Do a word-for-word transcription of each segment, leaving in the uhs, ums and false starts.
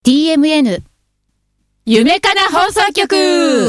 ティーエムエヌ 夢かな放送局。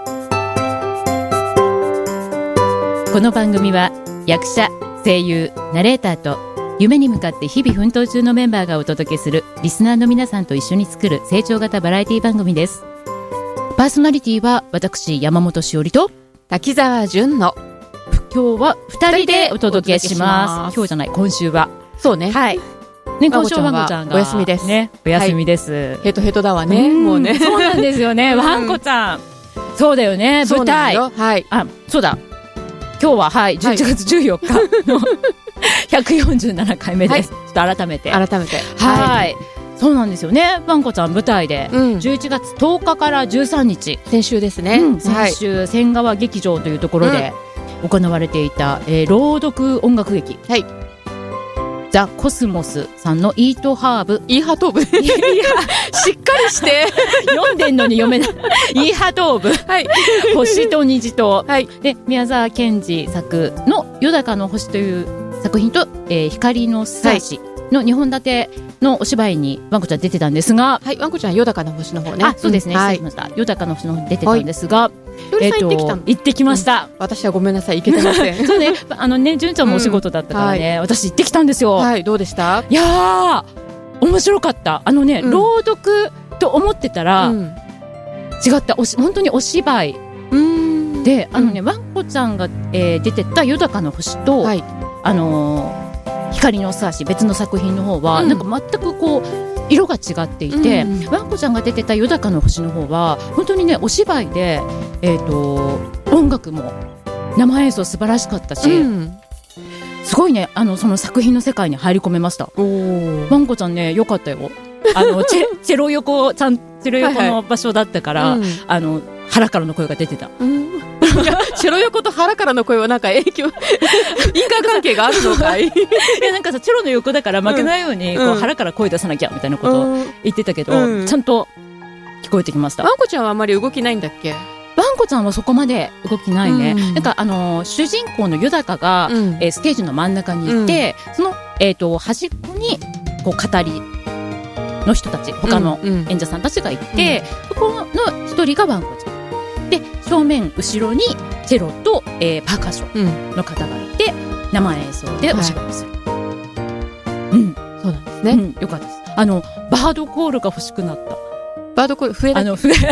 この番組は役者、声優、ナレーターと夢に向かって日々奮闘中のメンバーがお届けするリスナーの皆さんと一緒に作る成長型バラエティ番組です。パーソナリティは私山本しおりと滝沢純の今日はふたりでお届けします。今日じゃない、今週は。 そうね。 はい。ね、今週はワンコちゃんがお休みです。 ね、お休みです。はい、 ヘトヘトだわね。もうね。 そうなんですよね。ワンコちゃん。そうだよね。舞台。 はい。 あ、そうだ。今日ははい、じゅういちがつじゅうよっかのひゃくよんじゅうななかいめです。はい、ちょっと改めて。 改めて。 はい。そうなんですよね。ワンコちゃん舞台で、うん、じゅういちがつとおかからじゅうさんにち。 先週ですね。 うん、先週、はい、千川劇場というところで行われていた、えー、朗読音楽劇。はい。ザ・コスモスさんのイートハーブ。 イーハトーブ。いや、しっかりして。 読んでんのに読めない。イーハトーブ。はい。星と虹と。はい。で、宮沢賢治作のよだかの星という作品と、えー、光の素足のにほん立てのお芝居にワンコちゃん出てたんですが。 はい。ワンコちゃんよだかの星の方ね。 あ、そうですね。 うん、 失礼しました。よだかの星の方に出てたんですが。はいえっと、行ってきたの？ 行ってきました、 うん、私はごめんなさい、行けてません。 そうね、あのね、純ちゃんもお仕事だったからね、うんはい、私行ってきたんですよ。 はい、どうでした？ いやー、面白かった。あのね、うん、朗読と思ってたら、うん、違った。おし本当にお芝居で、あのね、うん、ワンコちゃんが、えー、出てたよだかの星と、はい、あのー、光の素足、別の作品の方は、うん、なんか全くこう色が違っていて、うん、ワンコちゃんが出てたよだかの星の方は本当にね、お芝居で、えーと、音楽も生演奏素晴らしかったし、うん、すごいね、あのその作品の世界に入り込めました。ワンコちゃんね、よかったよ。あのチェ、チェロ横ちゃんチェロ横の場所だったから、はいはい、あの腹からの声が出てた。うんチェロ横と腹からの声はなんか影響因果関係があるのかい？いや、なんかさ、チェロの横だから負けないように、うん、こう腹から声出さなきゃみたいなことを言ってたけど、うん、ちゃんと聞こえてきました。 ワンコちゃんはあんまり動きないんだっけ？ ワンコちゃんはそこまで動きないね。うん、なんかあの主人公のよだかが、うん、えー、ステージの真ん中にいて、うん、その、えーと、端っこにこう語りの人たち、他の演者さんたちがいて、うん、そこの一人がワンコちゃんで、正面後ろにチェロと、えー、パーカッションの方がいて、うん、生演奏でお芝居をする、はい、うん、そうなんですね、うん、よかったです。あのバードコールが欲しくなった。 バードコール、笛だっけ？あの笛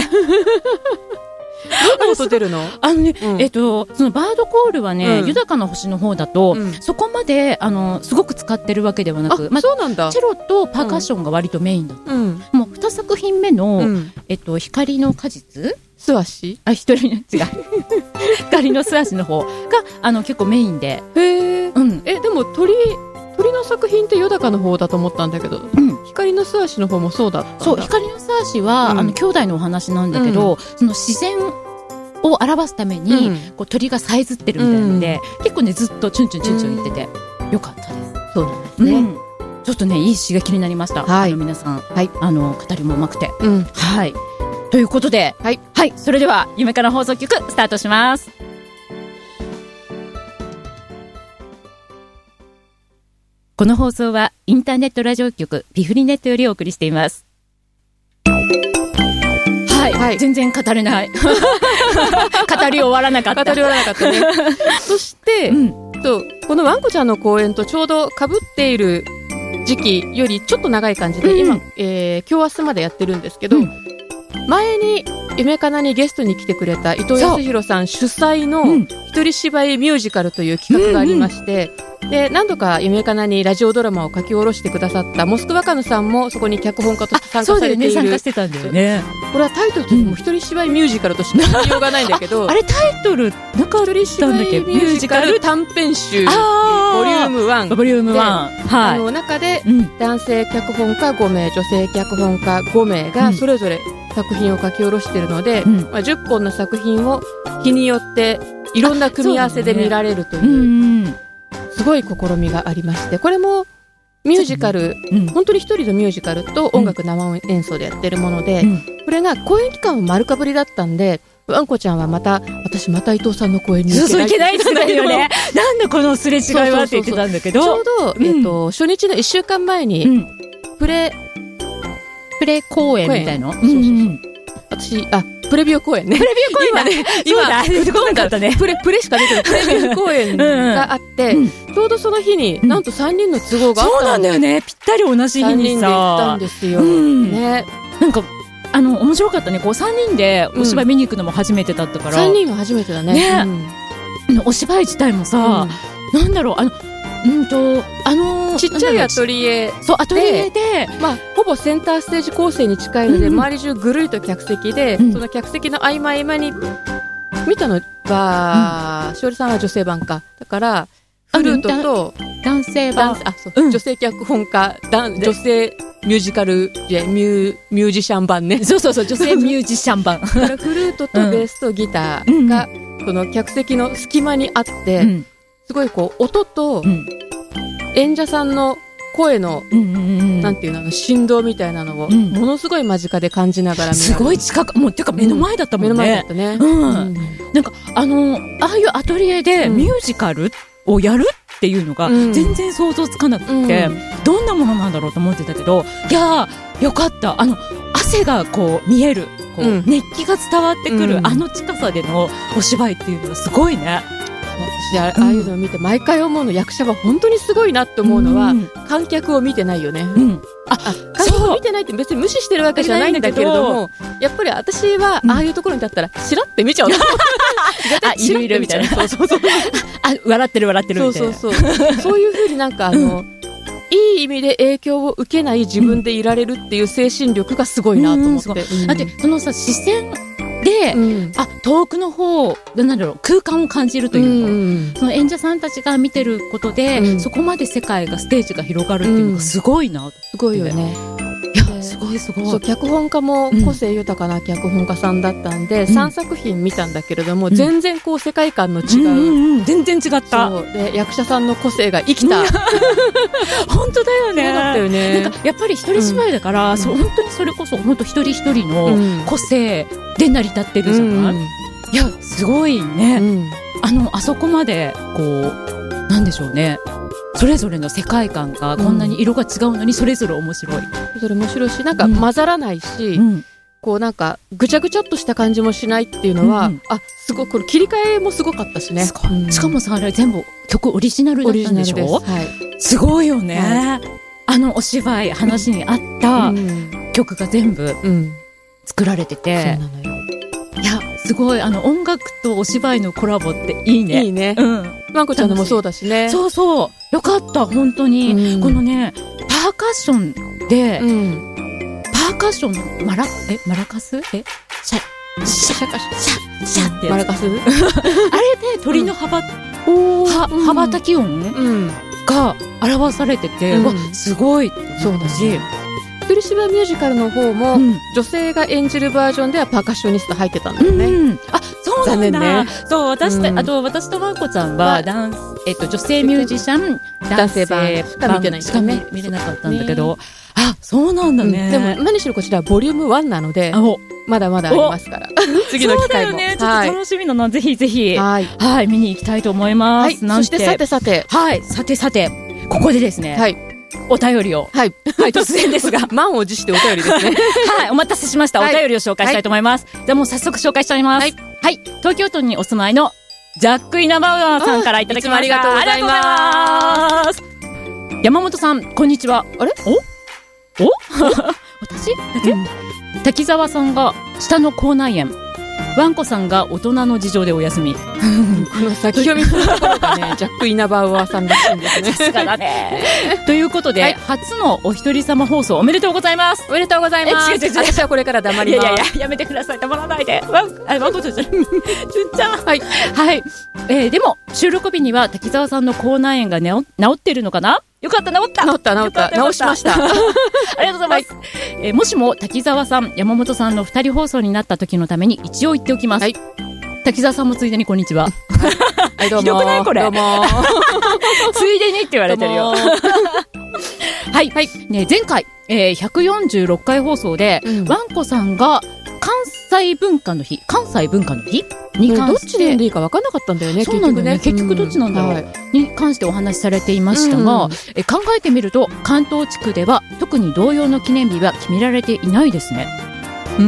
どんな音出るの？ あのね、うん、えっとそのバードコールはね、うん、豊かな星の方だと、うん、そこまであのすごく使ってるわけではなく、 まあ、そうなんだ。 チェロとパーカッションが割とメインだった、うん、もうにさく品目の、うん、えっと光の果実素足あ、一人の違う光の素足の方があの結構メインで。 へー、うん、えでも鳥鳥の作品ってよだかの方だと思ったんだけど、うん、光の素足の方もそうだったんだ。 そう、光の素足は、うん、あの兄弟のお話なんだけど、うん、その自然を表すために、うん、こう鳥がさえずってるみたいなので、うん、結構ねずっとチュンチュンチュンチュン言ってて、うん、よかったです。 そうなんですね、うん、 ちょっとねいい刺激になりました、はい、あの皆さん、はい、あの語りもうまくて、うん、はいということで、はい、はい、それでは夢から放送局スタートします。この放送はインターネットラジオ局ピフリネットよりお送りしています。はい、はい、全然語れない語り終わらなかった語り終わらなかったねそして、うん、とこのワンコちゃんの公演とちょうど被っている時期よりちょっと長い感じで、うん、今、えー、今日明日までやってるんですけど、うん、前に夢かなにゲストに来てくれた伊藤康弘さん主催の一人芝居ミュージカルという企画がありまして、うんうん、で何度か夢かなにラジオドラマを書き下ろしてくださったモスクワカヌさんもそこに脚本家として参加されている。 あ、そうだよね、参加してたんだよね。 これはタイトルとしても一人芝居ミュージカルとしか言いようがないんだけどあ, あれタイトルなかったんだっけ？一人芝居ミュージカル短編集ボリュームワンボリュームワン、 はい、あの中で男性脚本家ごめい女性脚本家ごめいがそれぞれ作品を書き下ろしているので、うんまあ、じゅっぽんの作品を日によっていろんな組み合わせで見られるという、うんうん、すごい試みがありまして、これもミュージカル、うん、本当に一人のミュージカルと音楽生演奏でやってるもので、うん、これが公演期間は丸かぶりだったんで、ワンコちゃんはまた私また伊藤さんの公演に行けないそうそう行けないんだよねなんでこのすれ違いはって言ってたんだけど、 ちょうど、うんえーと、初日のいっしゅうかんまえに、うん、プレプレ公演みたいな。 そうそうそう。私、あ、プレビュー公演ね。 プレビュー公演だね。 今ね、今、出てこなかったね。 プレ、プレしか出てない。プレビュー公演があって、うん、ちょうどその日に、なんとさんにんの都合があった、 うん、そうなんだよね。ぴったり同じ日にさ。 さんにんで行ったんですよ。うん、ね。 なんか、あの、面白かったね。こう、さんにんでお芝居見に行くのも初めてだったから。 さんにんは初めてだね。 ね。うん、お芝居自体もさ、うん、なんだろう、あの、うんと、あのー、 ちっちゃいアトリエ。 そう、アトリエで、 まあ、ほぼセンターステージ構成に近いので、うん、周り中ぐるりと客席で、うん、その客席の合間合間に、見たのは、しおりさんは女性版か。だから、フルートと、 男性版。 あ、そう、うん、女性脚本家、女性ミュージカル、ミュー、ミュージシャン版ね。 そうそうそう、女性ミュージシャン版。 だからフルートとベースとギターが、うん、この客席の隙間にあって、うん、すごいこう、音と、うん演者さんの声の、うんうんうん、なんていうの、あの振動みたいなのを、うん、ものすごい間近で感じながら見られる。 すごい近く、もう、てか目の前だったもんね。 目の前だったね。 うん。うん、なんか、あの、ああいうアトリエでミュージカルをやるっていうのが、全然想像つかなくて、うん、どんなものなんだろうと思ってたけど、いやー、よかった。あの、汗がこう見える、こう、うん、熱気が伝わってくる、うん、あの近さでのお芝居っていうのはすごいね。 私 あ, ああいうのを見て毎回思うの、役者は本当にすごいなって思うのは、うん、観客を見てないよね、うん、ああ観客を見てないって別に無視してるわけじゃないんだけれども、やっぱり私はああいうところに立ったらチラって見ちゃうの、うん、絶対チラって見ちゃう。そうそうそうあ、笑ってる笑ってるみたいな。 そうそうそうそういう風になんかあの、うん、いい意味で影響を受けない自分でいられるっていう精神力がすごいなと思って、うんうん、 だってそのさ視線で、うん、あ遠くの方なんだろう空間を感じるというか、うん、その演者さんたちが見てることで、うん、そこまで世界がステージが広がるっていうのがすごいな、うん、 すごいよね。 いやすごいすごい。 そう脚本家も個性豊かな脚本家さんだったんで、うん、さんさく品見たんだけれども、うん、全然こう世界観の違う、うんうんうん、 全然違った。 そうで役者さんの個性が生きた、うん、 本当だよね。 そうだったよね。 なんかやっぱり一人芝居だから、うん、そう本当にそれこそ本当一人一人の個性で成り立ってるじゃない、うん、いやすごいね、うん、あのあそこまでこうなんでしょうね、それぞれの世界観がこんなに色が違うのにそれぞれ面白い、うん、 それぞれ面白いしなんか混ざらないし、うん、こうなんかぐちゃぐちゃっとした感じもしないっていうのは、うん、あすごいこれ切り替えもすごかったしね、 うん、しかもさあれ全部曲オリジナルだったんでしょ。 はい、 すごいよね、はい、あのお芝居話に合った曲が全部作られてて、 うんうん、そうなのよ。 いやすごいあの音楽とお芝居のコラボっていいね。 いいね。うん。まんこちゃんのもそうだしね。 そうそうよかった本当に、うん、このねパーカッションで、うん、パーカッションのマラえマラカスえシャシャシャシャシャってマラカスあれで鳥の幅、うん、は羽ばたき音が表されてて、うん、わすごいそうだし。一人芝居ミュージカルの方も、うん、女性が演じるバージョンではパーカッショニスト入ってたんだよね、うん、 あそうなんだ、 ね、 そう私と、うん、あと私とまんこちゃんはダンス、えっと、女性ミュージシャン男性版しか見てないんだよね。 しか見れなかったんだけど、ね、あそうなんだね、 うん、でも何しろこちらはボリュームワンなのでまだまだありますから次の機会もそうだよねちょっと楽しみだな、はい、ぜひぜひはい、はい、見に行きたいと思います、 はい、そしてさてさてはいさてさてここでですね、はいお便りを。 はい。 はい、突然ですが。 満を持してお便りですね。 はい、お待たせしました。はい、お便りを紹介したいと思います。はい、じゃあもう早速紹介しております。はい。はい、東京都にお住まいのジャック・イナバウアーさんからいただきました。 ありがとうございます。 山本さん、こんにちは。 あれおお私だけ、うん、滝沢さんが下の口内炎。ワンコさんが大人の事情でお休み。この先読みするところがね、ジャック・イナバウアーさんらしいんですね。 さすがだね。ということで、はい、初のお一人様放送おめでとうございます。 おめでとうございます。 え違う違う違う私はこれから黙ります。 いやいやいや、やめてください。黙らないで。ワン、あ、ワンコちゃんじゃん。じゅんちゃん。はい。はい。えー、でも、収録日には滝沢さんの口内炎が治ってるのかな？よかった、治った。 治った、治った。治しました。ありがとうございます。はい、えー、もしも滝沢さん、山本さんの二人放送になった時のために一応言っておきます。はい。滝沢さんもついでにこんにちは。 はい、どうも。 ひどくないこれ。 どうも。 ついでにって言われてるよ。はい。はい。ね、前回、えー、ひゃくよんじゅうろっかい放送で、うん、ワンコさんが関西文化の日、関西文化の日に関して、 どっちで読んでいいか分からなかったんだよね。 そうなんだよね。結局どっちなんだろう、うんはい、に関してお話しされていましたが、うん、え考えてみると関東地区では特に同様の記念日は決められていないですね。 うん、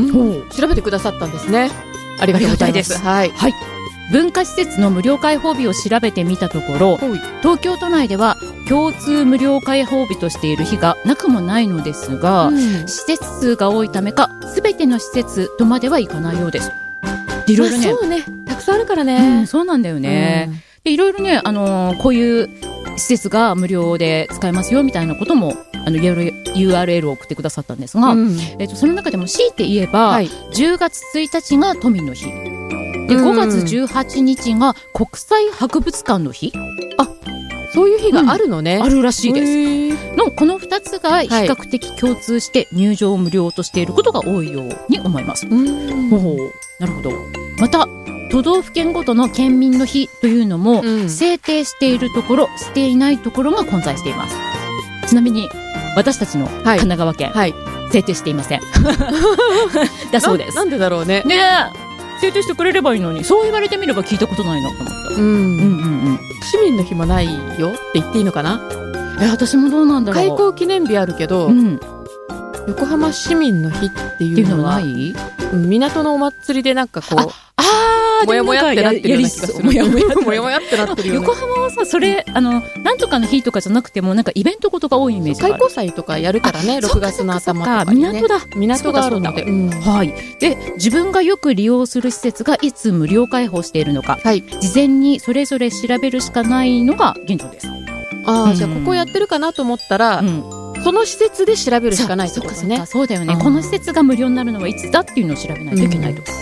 調べてくださったんですね。ありがとうございます。はい、 はい、文化施設の無料開放日を調べてみたところ、東京都内では共通無料開放日としている日がなくもないのですが、うん、施設数が多いためか全ての施設とまではいかないようです。いろいろね、 まあ、そうね、たくさんあるからね、 うん、そうなんだよね、うん、でいろいろね、あのー、こういう施設が無料で使えますよみたいなこともあの ユーアールエル を送ってくださったんですが、うんえっと、その中でも強いて言えば、はい、じゅうがつついたちが都民の日で、ごがつじゅうはちにちが国際博物館の日。 あ、そういう日があるのね、 うん、あるらしいですの。このふたつが比較的共通して入場を無料としていることが多いように思います。うんほう、なるほど。また都道府県ごとの県民の日というのも、うん、制定しているところしていないところが混在しています。ちなみに私たちの神奈川県、はいはい、制定していませんだそうです。 な, なんでだろうね。 ねえ、制定してくれればいいのに、そう言われてみれば聞いたことないなと思った。うん、うんうんうん、 市民の日もないよって言っていいのかな。 え私もどうなんだろう。 開港記念日あるけど、うん、横浜市民の日っていうのはない。 港のお祭りでなんかこうああもやもやってなってるような気がする。もやもやもやもやってなってるような。 横浜はさ、それあのなんとかの日とかじゃなくてもなんかイベントことが多いイメージがある。 開港祭とかやるからね、ろくがつの頭とかにね。 港だ。 港があるので、うん、 はい。で、自分がよく利用する施設がいつ無料開放しているのか、はい、事前にそれぞれ調べるしかないのが現状です。 ああ、うん、じゃあここやってるかなと思ったら、うん、その施設で調べるしかないってことですね。 そうかそうか、そうだよね。この施設が無料になるのはいつだっていうのを調べないといけないと。うん、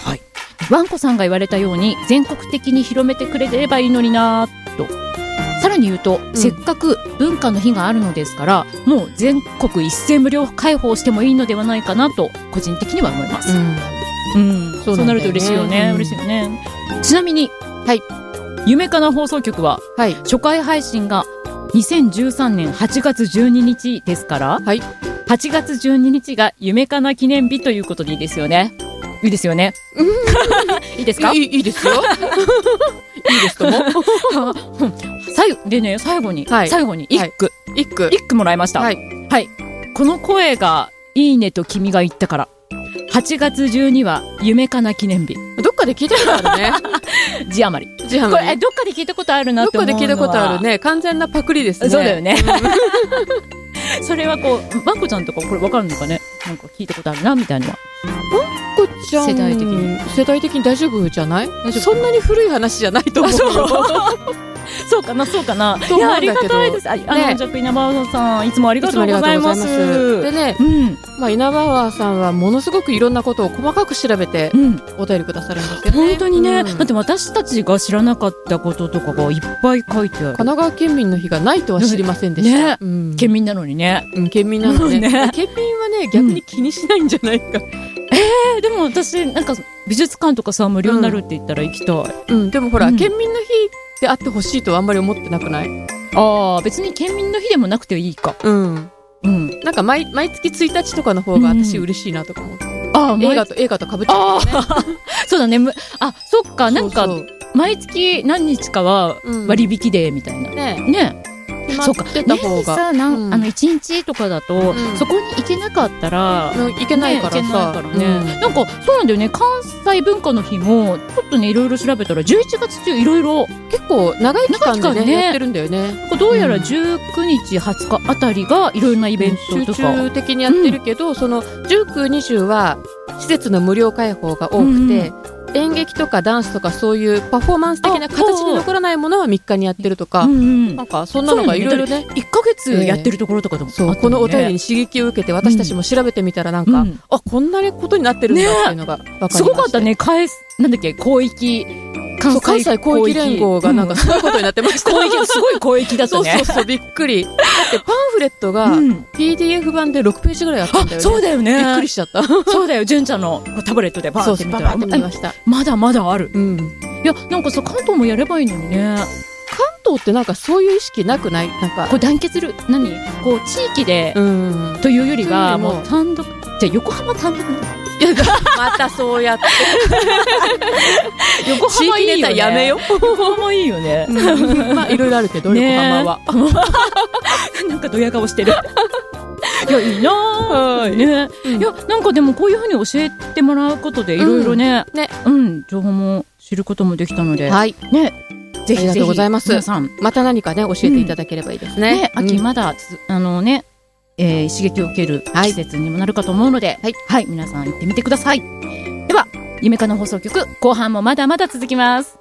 はい。ワンコさんが言われたように全国的に広めてくれればいいのになと。さらに言うと、うん、せっかく文化の日があるのですからもう全国一斉無料開放してもいいのではないかなと個人的には思います。うんうん、そうなんだよね。そうなると嬉しいよね、うん、嬉しいよね。ちなみに、はい、夢かな放送局は、はい、初回配信がにせんじゅうさんねんはちがつじゅうににちですから、はい、はちがつじゅうににちが夢かな記念日ということでいいですよね。いいですよね。いいですか？ いい、いいですよ。いいですとも。 最後でね、最後に、はい、最後に一句、 はい、一句、 一句もらいました。はい、はい。この声がいいねと君が言ったから。はちがつじゅうには夢かな記念日。 どっかで聞いたことあるね。 字余り。 字余り。 これどっかで聞いたことあるなって思うのは。 どっかで聞いたことあるね。完全なパクリですね。 そうだよね。それはこう、ワンコちゃんとかこれ分かるのかね。なんか聞いたことあるなみたいなのは。 ワンコちゃん世代的に世代的に大丈夫じゃない？そんなに古い話じゃないと思うよ。 そうかな、そうかな。いや、ありがたいです。あ、あの、ね、じゃあ稲葉さんいつもありがとうございます。 でね、うん、まあ稲葉さんはものすごくいろんなことを細かく調べてお便りくださるんですけどね。 本当にね、うん、だって私たちが知らなかったこととかがいっぱい書いてある。 神奈川県民の日がないとは知りませんでした。ね、 うん、県民なのにね。 うん、県民なのにね。ね県民はね、逆に気にしないんじゃないか。うん、 えー、でも私なんか美術館とかさ無料になるって言ったら行きたい。 うん、うん、でもほら、うん、県民の日であってほしいとはあんまり思ってなくない？ ああ、別に県民の日でもなくていいか。うん。 うん。なんか毎、毎月ついたちとかの方が私嬉しいなとか思って。うん、ああ、映画と、映画と被っちゃう、ね。 そうだね。あ、そっか、なんか、そうそう毎月何日かは割引で、みたいな。うん、ね。ね。 決まってた方が。 さ、なん、うん、あのいちにちとかだと、うん、そこに行けなかったら、 うん、行けないからさ、ね、 からね、うん、なんかそうなんだよね。関西文化の日もちょっとねいろいろ調べたらじゅういちがつ中いろいろ結構長い期間でね、ねやってるんだよね。 なんかどうやらじゅうくにちはつかあたりがいろいろなイベントとか、 集中的にやってるけど、うん、そのじゅうく、にじゅうは施設の無料開放が多くて、うん演劇とかダンスとかそういうパフォーマンス的な形に残らないものはみっかにやってるとか、うんうん、なんかそんなのがいろいろね、 いっかげつやってるところとかでも、 えー、そうこのお便りに刺激を受けて私たちも調べてみたらなんか、うん、あこんなことになってるんだっていうのが分かりました。 すごかったね。返すなんだっけ広域関西、関西広域連合がなんかすごいことになってました。 広域すごい広域だったね。 そうそうそうびっくり。だってパンフレットが ピーディーエフ 版でろくページぐらいあったんだよね。 あ、そうだよね。 びっくりしちゃった。 そうだよ。純ちゃんのタブレットでバーって見たら、 そうそうバーって見ました。 まだまだある。うん。いやなんかさ関東もやればいいのにね。 関東ってなんかそういう意識なくない？なんかこう団結する何こう地域でというよりはもう単独じゃ横浜単独いやまたそうやって横浜いいよね。 地域ネタやめよ。 横浜いいよね。 うん、まあいろいろあるけど、ね、横浜はなんかドヤ顔してる。いやいいなー、ね、うん、いやなんかでもこういうふうに教えてもらうことでいろいろね、うん、ね、うん、情報も知ることもできたので、はい、ね、ぜひぜひありがとうございます。 皆さんまた何かね教えていただければいいですね。うん、ね、 秋まだ、うん、あのね、えー、刺激を受ける季節にもなるかと思うので、はい、はい、皆さん行ってみてください。では夢かの放送局後半もまだまだ続きます。